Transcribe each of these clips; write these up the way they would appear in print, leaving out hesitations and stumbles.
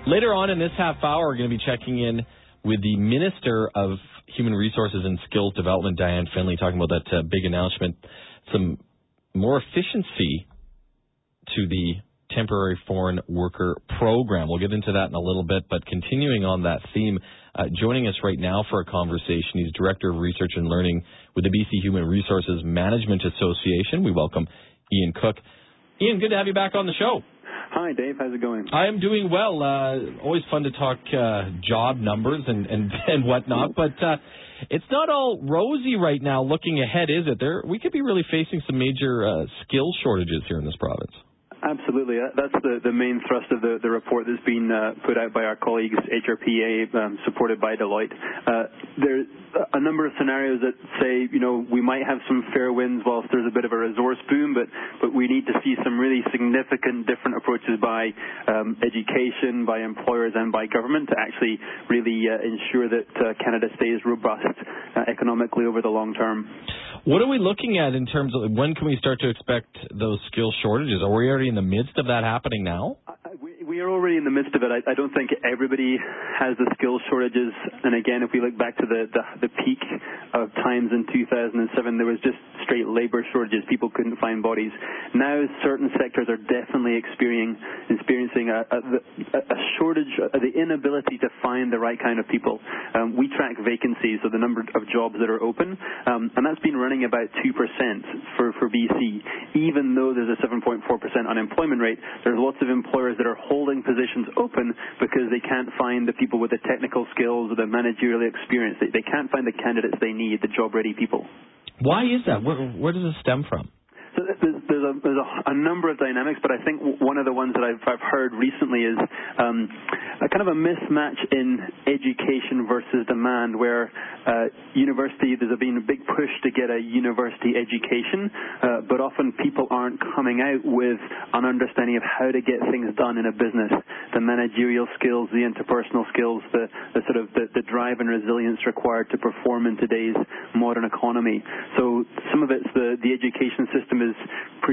Later on in this half hour, we're going to be checking in with the Minister of Human Resources and Skills Development, Diane Finley, talking about that big announcement, some more efficiency to the temporary foreign worker program. We'll get into that in a little bit, but continuing on that theme, joining us right now for a conversation, he's Director of Research and Learning with the BC Human Resources Management Association. We welcome Ian Cook. Ian, good to have you back on the show. Hi, Dave. How's it going? I am doing well. Always fun to talk job numbers and whatnot, but it's not all rosy right now looking ahead, is it? We could be really facing some major skill shortages here in this province. Absolutely. That's the main thrust of the report that's been put out by our colleagues, HRPA, supported by Deloitte. There's a number of scenarios that say, we might have some fair winds whilst there's a bit of a resource boom, but we need to see some really significant different approaches by education, by employers, and by government to actually really ensure that Canada stays robust economically over the long term. What are we looking at in terms of when can we start to expect those skill shortages? Are we already in the midst of that happening now? We are already in the midst of it. I don't think everybody has the skill shortages. And again, if we look back to the peak of times in 2007, there was just straight labor shortages. People couldn't find bodies. Now, certain sectors are definitely experiencing a shortage, the inability to find the right kind of people. We track vacancies, so the number of jobs that are open, and that's been running about 2% for BC. Even though there's a 7.4% unemployment rate, there's lots of employers that are holding positions open because they can't find the people with the technical skills or the managerial experience. They can't find the candidates they need, the job-ready people. Why is that? Where does it stem from? So there's a number of dynamics, but I think one of the ones that I've heard recently is a kind of a mismatch in education versus demand, where there's been a big push to get a university education, but often people aren't coming out with an understanding of how to get things done in a business, the managerial skills, the interpersonal skills, the drive and resilience required to perform in today's modern economy. So some of it's the education system is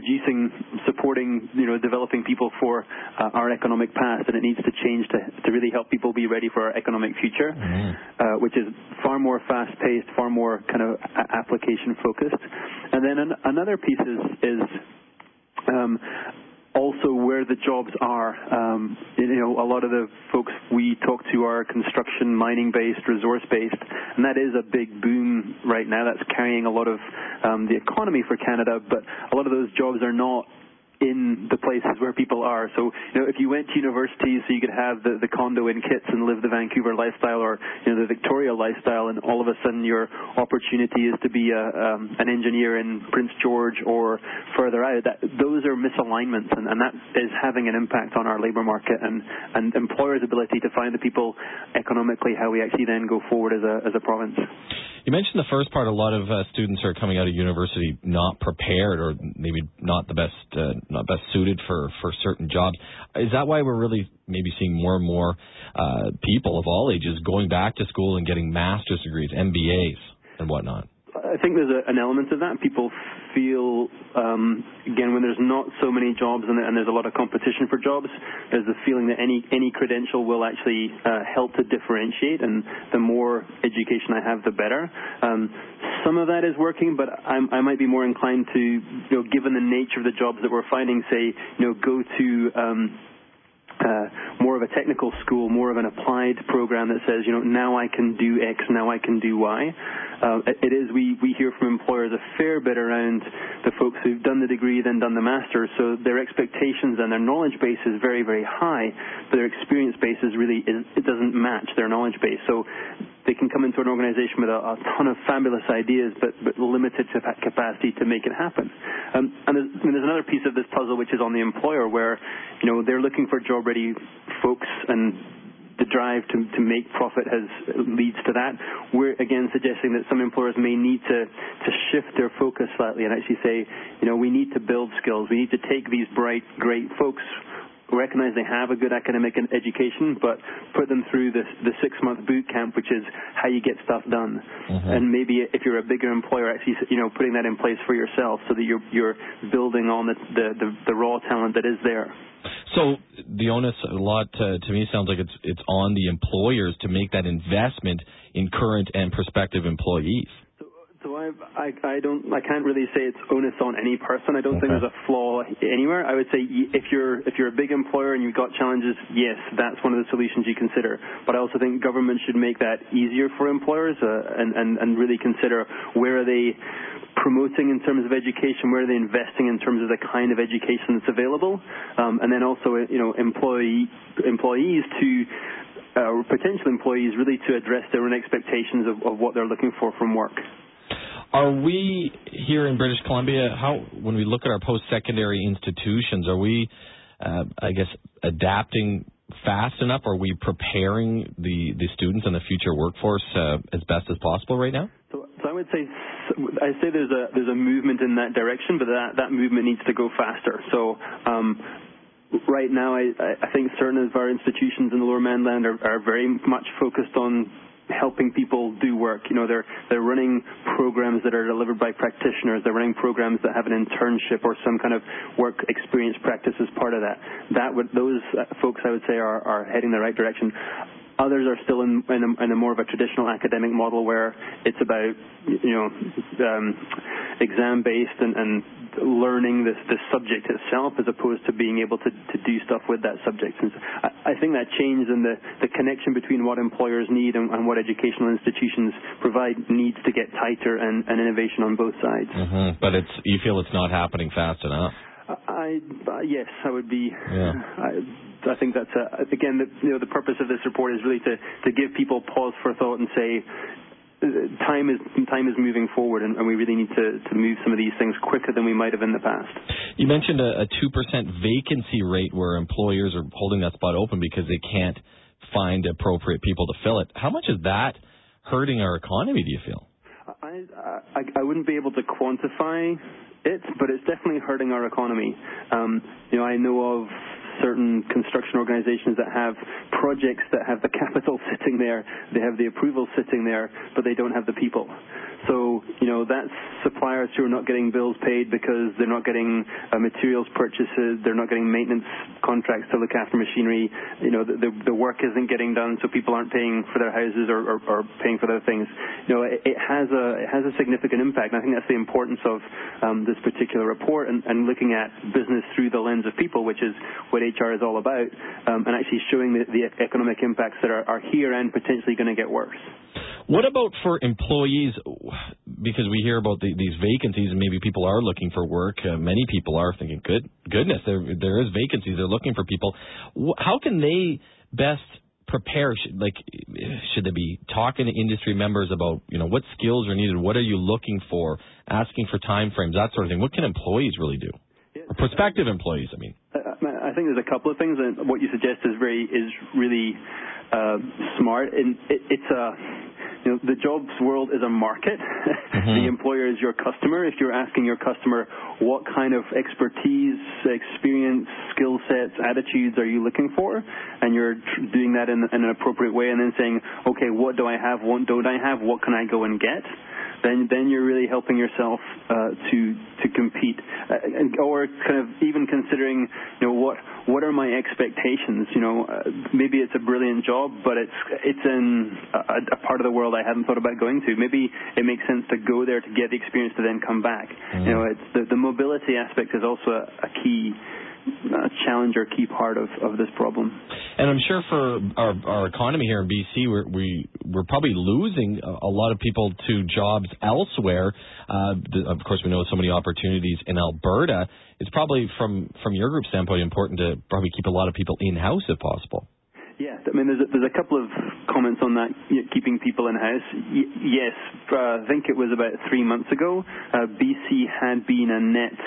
supporting, developing people for our economic past, and it needs to change to really help people be ready for our economic future, which is far more fast-paced, far more kind of application-focused. And then another piece is also where the jobs are. A lot of the folks we talk to are construction, mining-based, resource-based, and that is a big boom right now. That's carrying a lot of the economy for Canada, but a lot of those jobs are not in the places where people are. So, if you went to university so you could have the condo in Kitts and live the Vancouver lifestyle, or the Victoria lifestyle, and all of a sudden your opportunity is to be an engineer in Prince George or further out, those are misalignments, and that is having an impact on our labour market and employers' ability to find the people economically, how we actually then go forward as a province. You mentioned the first part. A lot of students are coming out of university not prepared, or maybe not best suited for certain jobs. Is that why we're really maybe seeing more and more people of all ages going back to school and getting master's degrees, MBAs, and whatnot? I think there's an element of that. People feel, again, when there's not so many jobs and there's a lot of competition for jobs, there's the feeling that any credential will actually help to differentiate, and the more education I have, the better. Some of that is working, but I might be more inclined to, given the nature of the jobs that we're finding, say, go to more of a technical school, more of an applied program that says, now I can do X, now I can do Y. We hear from employers a fair bit around the folks who've done the degree, then done the master's, so their expectations and their knowledge base is very, very high, but their experience base it doesn't match their knowledge base. So they can come into an organization with a ton of fabulous ideas, but limited capacity to make it happen. And there's another piece of this puzzle, which is on the employer, where they're looking for job-ready folks, and the drive to make profit leads to that. We're again suggesting that some employers may need to shift their focus slightly and actually say, we need to build skills. We need to take these bright, great folks, recognize they have a good academic education, but put them through the 6-month boot camp, which is how you get stuff done. And maybe if you're a bigger employer, actually, putting that in place for yourself so that you're building on the raw talent that is there. So the onus a lot to me sounds like it's on the employers to make that investment in current and prospective employees. So I can't really say it's onus on any person. I don't think there's a flaw anywhere. I would say if you're a big employer and you've got challenges, yes, that's one of the solutions you consider. But I also think government should make that easier for employers and really consider where are they promoting in terms of education, where are they investing in terms of the kind of education that's available, and then also employees to potential employees really to address their own expectations of what they're looking for from work. Are we here in British Columbia, when we look at our post-secondary institutions, are we, adapting fast enough? Are we preparing the students and the future workforce as best as possible right now? So I would say, there's a movement in that direction, but that movement needs to go faster. So right now, I think certain of our institutions in the Lower Mainland are very much focused on helping people do work. They're running programs that are delivered by practitioners. They're running programs that have an internship or some kind of work experience practice as part of that. Those folks, I would say, are heading the right direction. Others are still in a more of a traditional academic model where it's about exam-based and learning the subject itself as opposed to being able to do stuff with that subject. And so I think that change in the connection between what employers need and what educational institutions provide needs to get tighter and innovation on both sides. But you feel it's not happening fast enough? Yes, I would be. Yeah. I think that's again the purpose of this report is really to give people pause for thought and say time is moving forward, and we really need to move some of these things quicker than we might have in the past. You mentioned a 2% vacancy rate where employers are holding that spot open because they can't find appropriate people to fill it. How much is that hurting our economy, do you feel? I wouldn't be able to quantify it, but it's definitely hurting our economy. I know of certain construction organizations that have projects that have the capital sitting there, they have the approval sitting there, but they don't have the people. So, that's suppliers who are not getting bills paid because they're not getting materials purchases, they're not getting maintenance contracts to look after machinery, the work isn't getting done, so people aren't paying for their houses or paying for their things. It has a significant impact, and I think that's the importance of this particular report and looking at business through the lens of people, which is what HR is all about, and actually showing the economic impacts that are here and potentially going to get worse. What about for employees? Because we hear about these vacancies, and maybe people are looking for work. Many people are thinking, goodness, there is vacancies. They're looking for people. How can they best prepare? Should they be talking to industry members about, what skills are needed? What are you looking for? Asking for time frames, that sort of thing. What can employees really do? Or prospective employees, I mean. I think there's a couple of things, and what you suggest is really smart. And the jobs world is a market. The employer is your customer. If you're asking your customer what kind of expertise, experience, skill sets, attitudes are you looking for, and you're doing that in an appropriate way, and then saying, okay, what do I have, what don't I have, what can I go and get? Then you're really helping yourself to compete, or kind of even considering, what are my expectations? Maybe it's a brilliant job, but it's in a part of the world I hadn't thought about going to. Maybe it makes sense to go there to get the experience to then come back. It's the mobility aspect is also a key challenge or key part of this problem. And I'm sure for our economy here in BC, we're probably losing a lot of people to jobs elsewhere. Of course, we know so many opportunities in Alberta. It's probably, from your group standpoint, important to probably keep a lot of people in-house if possible. Yeah, I mean, there's a couple of comments on that, keeping people in-house. Yes, I think it was about 3 months ago, BC had been a net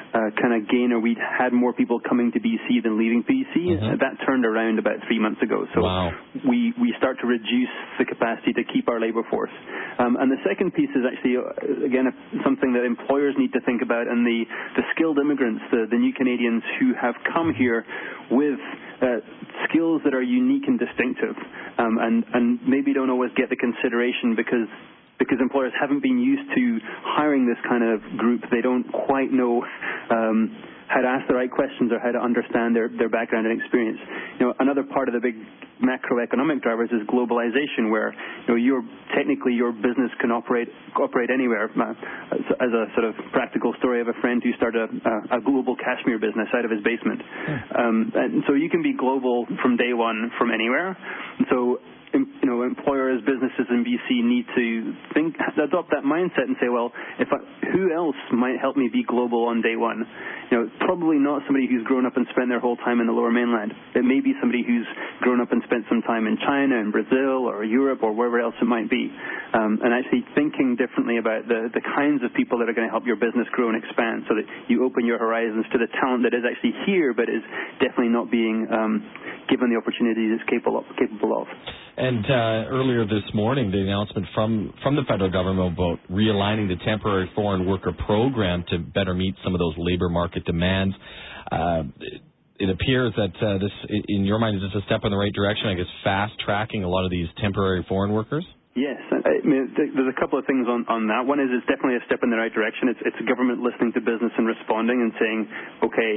kind of gainer. We'd had more people coming to BC than leaving BC. That turned around about 3 months ago. So we start to reduce the capacity to keep our labor force. And the second piece is actually, again, something that employers need to think about, and the skilled immigrants, the new Canadians who have come here with skills that are unique and distinctive, and maybe don't always get the consideration because employers haven't been used to hiring this kind of group. They don't quite know how to ask the right questions or how to understand their background and experience. Another part of the big macroeconomic drivers is globalization, where your business can operate anywhere. As a sort of practical story, I have a friend who started a global cashmere business out of his basement. And so you can be global from day one from anywhere. And so employers, businesses in BC need to adopt that mindset and say, well, who else might help me be global on day one? Probably not somebody who's grown up and spent their whole time in the Lower Mainland. It may be somebody who's grown up and spent some time in China and Brazil or Europe or wherever else it might be. And actually thinking differently about the kinds of people that are going to help your business grow and expand, so that you open your horizons to the talent that is actually here but is definitely not being given the opportunity it's capable of. And earlier this morning, the announcement from the federal government about realigning the temporary foreign worker program to better meet some of those labor market demands. It appears that this, in your mind, is this a step in the right direction, I guess, fast-tracking a lot of these temporary foreign workers? Yes. I mean, there's a couple of things on that. One is it's definitely a step in the right direction. It's government listening to business and responding and saying, okay,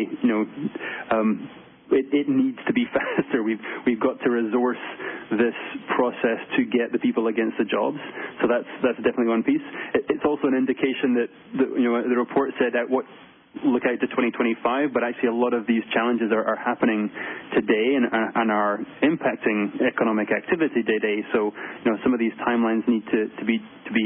it needs to be faster. We've got to resource this process to get the people against the jobs. So that's definitely one piece. It's also an indication that the report said that look out to 2025, but actually a lot of these challenges are happening today and are impacting economic activity today. So some of these timelines need to be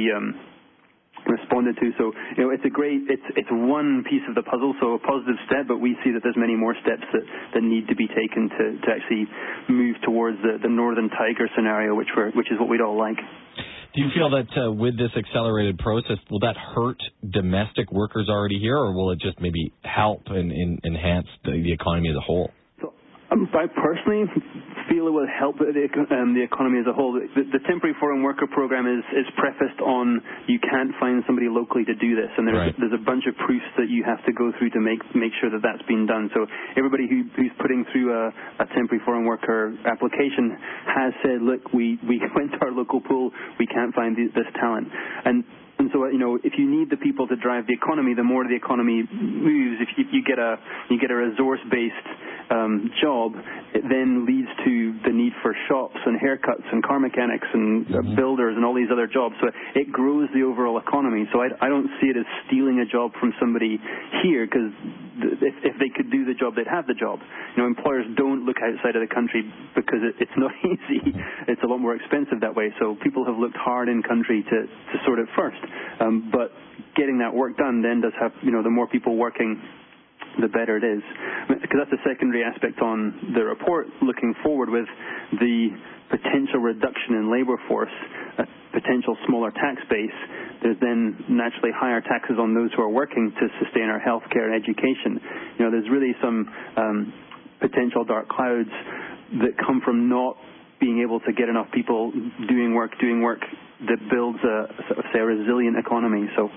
responded to. So it's one piece of the puzzle, so a positive step, but we see that there's many more steps that need to be taken to actually move towards the Northern Tiger scenario, which is what we'd all like. Do you feel that with this accelerated process, will that hurt domestic workers already here, or will it just maybe help and enhance the economy as a whole? So, I personally feel it will help the economy as a whole. The temporary foreign worker program is prefaced on you can't find somebody locally to do this, and there's a bunch of proofs that you have to go through to make sure that that's been done. So everybody who's putting through a temporary foreign worker application has said, look, we went to our local pool, we can't find this talent. And so, if you need the people to drive the economy, the more the economy moves. If you get a resource-based job, it then leads to the need for shops and haircuts and car mechanics and builders and all these other jobs. So it grows the overall economy. So I don't see it as stealing a job from somebody here, because if they could do the job, they'd have the job. Employers don't look outside of the country because it's not easy. It's a lot more expensive that way. So people have looked hard in country to sort it first. But getting that work done then does have, the more people working, the better it is. Because that's a secondary aspect on the report, looking forward with the potential reduction in labor force, a potential smaller tax base. There's then naturally higher taxes on those who are working to sustain our health care and education. There's really some potential dark clouds that come from not being able to get enough people doing work that builds a resilient economy. So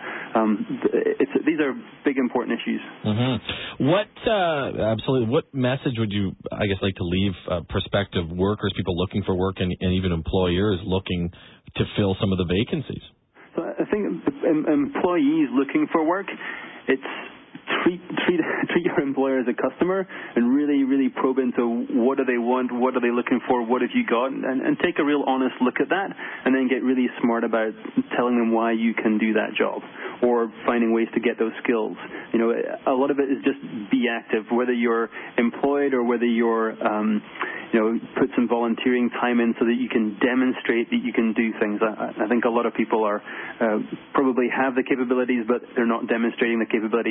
these are big, important issues. Absolutely. What message would you, I guess, like to leave prospective workers, people looking for work, and even employers looking to fill some of the vacancies? So I think employees looking for work, it's treat your employer as a customer and really, really probe into what do they want, what are they looking for, what have you got, and take a real honest look at that, and then get really smart about telling them why you can do that job or finding ways to get those skills. A lot of it is just be active, whether you're employed or whether you're put some volunteering time in so that you can demonstrate that you can do things. I think a lot of people are probably have the capabilities, but they're not demonstrating the capabilities, and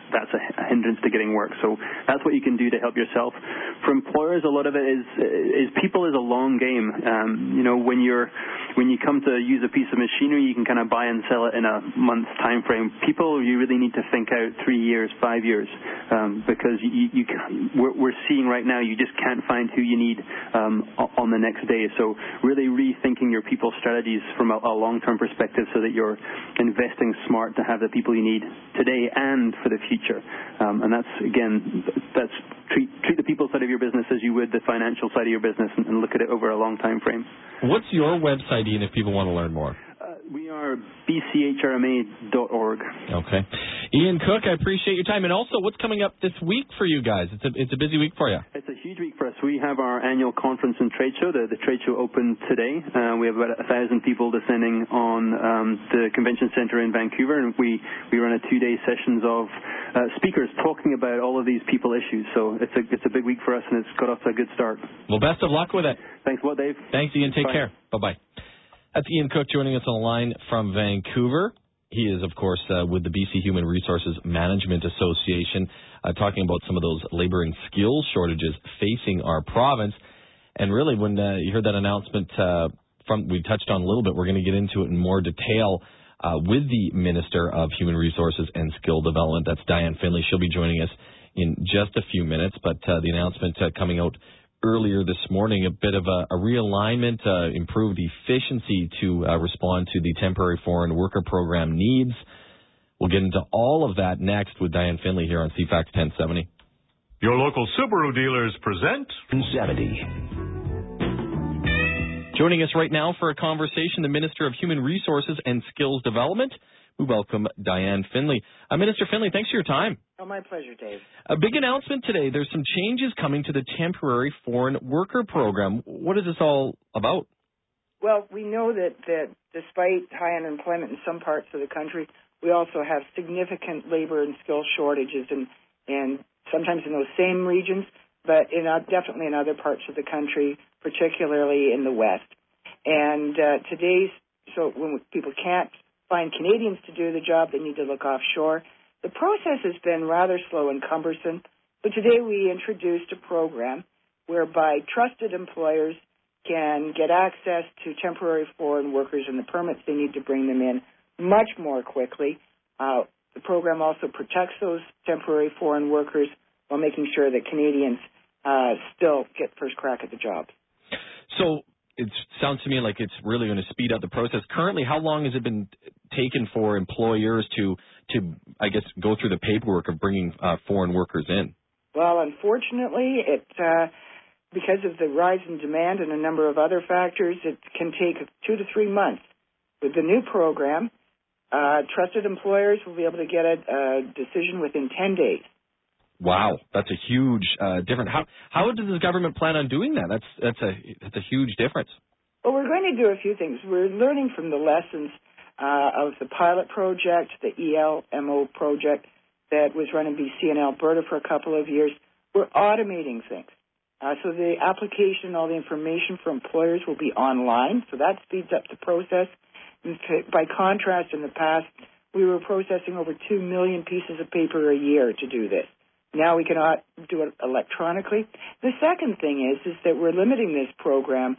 that's a hindrance to getting work. So that's what you can do to help yourself. For employers, a lot of it is people is a long game. When you come to use a piece of machinery, you can kind of buy and sell it in a month's time frame. People, you really need to think out 3 years, 5 years, because we're seeing right now you just can't find who you need on the next day. So really rethinking your people strategies from a long-term perspective so that you're investing smart to have the people you need today and for the future. And that's treat the people side of your business as you would the financial side of your business and look at it over a long time frame. What's your website, Ian, if people want to learn more? We are bchrma.org. Okay. Ian Cook, I appreciate your time. And also, what's coming up this week for you guys? It's a busy week for you. It's a huge week for us. We have our annual conference and trade show. The trade show opened today. We have about 1,000 people descending on the convention center in Vancouver, and we run a 2-day sessions of speakers talking about all of these people issues. So it's a big week for us, and it's got off to a good start. Well, best of luck with it. Thanks a lot, Dave. Thanks, Ian. Take care. Bye-bye. That's Ian Cook joining us on the line from Vancouver. He is, of course, with the BC Human Resources Management Association, talking about some of those labor and skills shortages facing our province. And really, when you heard that announcement, we touched on a little bit, we're going to get into it in more detail with the Minister of Human Resources and Skill Development. That's Diane Finley. She'll be joining us in just a few minutes. But the announcement coming out earlier this morning, a bit of a realignment, improved efficiency to respond to the temporary foreign worker program needs. We'll get into all of that next with Diane Finley here on CFAX 1070. Your local Subaru dealers present 1070. Joining us right now for a conversation, the Minister of Human Resources and Skills Development. We welcome Diane Finley. Minister Finley, thanks for your time. Oh, my pleasure, Dave. A big announcement today. There's some changes coming to the temporary foreign worker program. What is this all about? Well, we know that despite high unemployment in some parts of the country, we also have significant labor and skill shortages, and sometimes in those same regions, but definitely in other parts of the country, particularly in the West. And so when people can't find Canadians to do the job, they need to look offshore. The process has been rather slow and cumbersome, but today we introduced a program whereby trusted employers can get access to temporary foreign workers and the permits they need to bring them in much more quickly. The program also protects those temporary foreign workers while making sure that Canadians still get first crack at the job. So it sounds to me like it's really going to speed up the process. Currently, how long has it been taken for employers to I guess, go through the paperwork of bringing foreign workers in? Well, unfortunately, because of the rise in demand and a number of other factors, it can take 2 to 3 months. With the new program, trusted employers will be able to get a decision within 10 days. Wow, that's a huge difference. How does the government plan on doing that? That's a huge difference. Well, we're going to do a few things. We're learning from the lessons of the pilot project, the ELMO project that was run in BC and Alberta for a couple of years. We're automating things. So the application, all the information for employers will be online, so that speeds up the process. By contrast, in the past, we were processing over 2 million pieces of paper a year to do this. Now we can do it electronically. The second thing is that we're limiting this program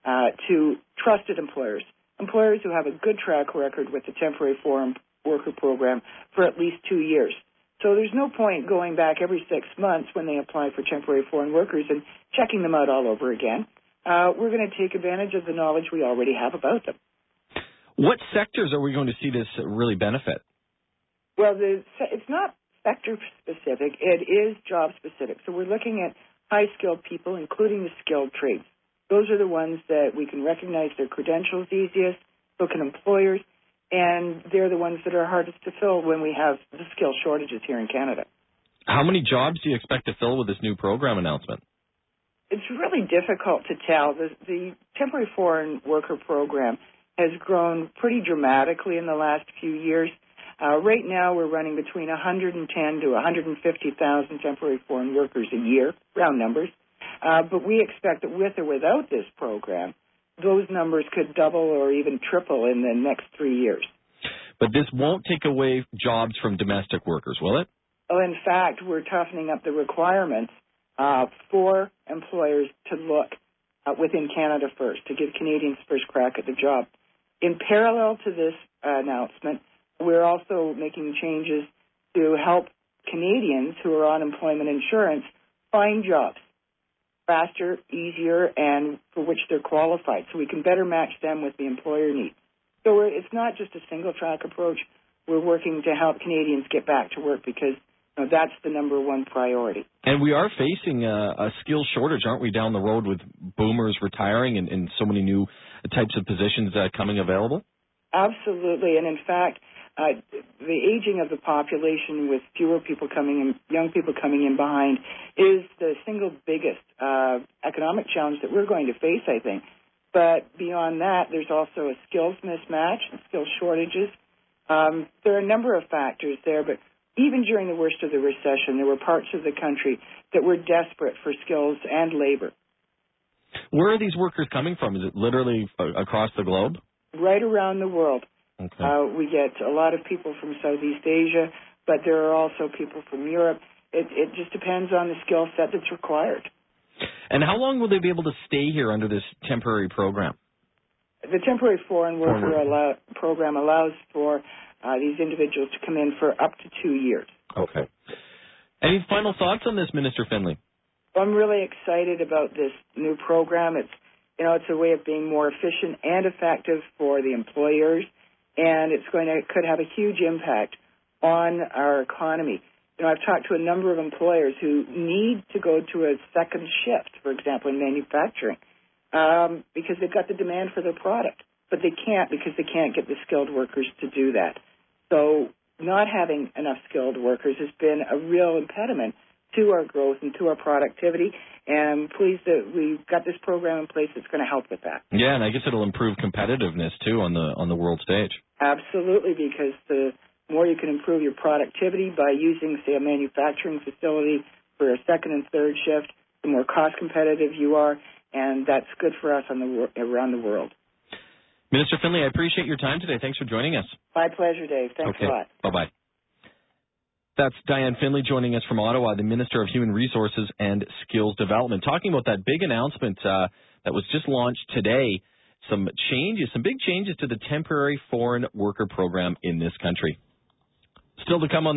to trusted employers who have a good track record with the temporary foreign worker program for at least 2 years. So there's no point going back every 6 months when they apply for temporary foreign workers and checking them out all over again. We're going to take advantage of the knowledge we already have about them. What sectors are we going to see this really benefit? Well, it's not sector-specific. It is job-specific. So we're looking at high-skilled people, including the skilled trades. Those are the ones that we can recognize their credentials easiest, so can employers, and they're the ones that are hardest to fill when we have the skill shortages here in Canada. How many jobs do you expect to fill with this new program announcement? It's really difficult to tell. The temporary foreign worker program has grown pretty dramatically in the last few years. Right now, we're running between 110 to 150,000 temporary foreign workers a year, round numbers. But we expect that with or without this program, those numbers could double or even triple in the next 3 years. But this won't take away jobs from domestic workers, will it? Well, in fact, we're toughening up the requirements for employers to look within Canada first, to give Canadians first crack at the job. In parallel to this announcement, we're also making changes to help Canadians who are on unemployment insurance find jobs faster, easier, and for which they're qualified, so we can better match them with the employer needs. So it's not just a single-track approach. We're working to help Canadians get back to work because that's the number one priority. And we are facing a skill shortage, aren't we, down the road with boomers retiring and so many new types of positions coming available? Absolutely. And in fact, the aging of the population with fewer people coming in, young people coming in behind, is the single biggest economic challenge that we're going to face, I think. But beyond that, there's also a skills mismatch and skills shortages. There are a number of factors there, but even during the worst of the recession, there were parts of the country that were desperate for skills and labor. Where are these workers coming from? Is it literally across the globe? Right around the world. Okay. We get a lot of people from Southeast Asia, but there are also people from Europe. It just depends on the skill set that's required. And how long will they be able to stay here under this temporary program? The temporary foreign worker program allows for these individuals to come in for up to 2 years. Okay. Any final thoughts on this, Minister Finley? I'm really excited about this new program. It's a way of being more efficient and effective for the employers, and could have a huge impact on our economy. I've talked to a number of employers who need to go to a second shift, for example, in manufacturing, because they've got the demand for their product, but they can't because they can't get the skilled workers to do that. So not having enough skilled workers has been a real impediment to our growth and to our productivity, and I'm pleased that we've got this program in place that's going to help with that. Yeah, and I guess it'll improve competitiveness, too, on the world stage. Absolutely, because the more you can improve your productivity by using, say, a manufacturing facility for a second and third shift, the more cost competitive you are, and that's good for us around the world. Minister Finley, I appreciate your time today. Thanks for joining us. My pleasure, Dave. Thanks a lot. Bye-bye. That's Diane Finley joining us from Ottawa, the Minister of Human Resources and Skills Development, talking about that big announcement that was just launched today, some big changes to the temporary foreign worker program in this country. Still to come on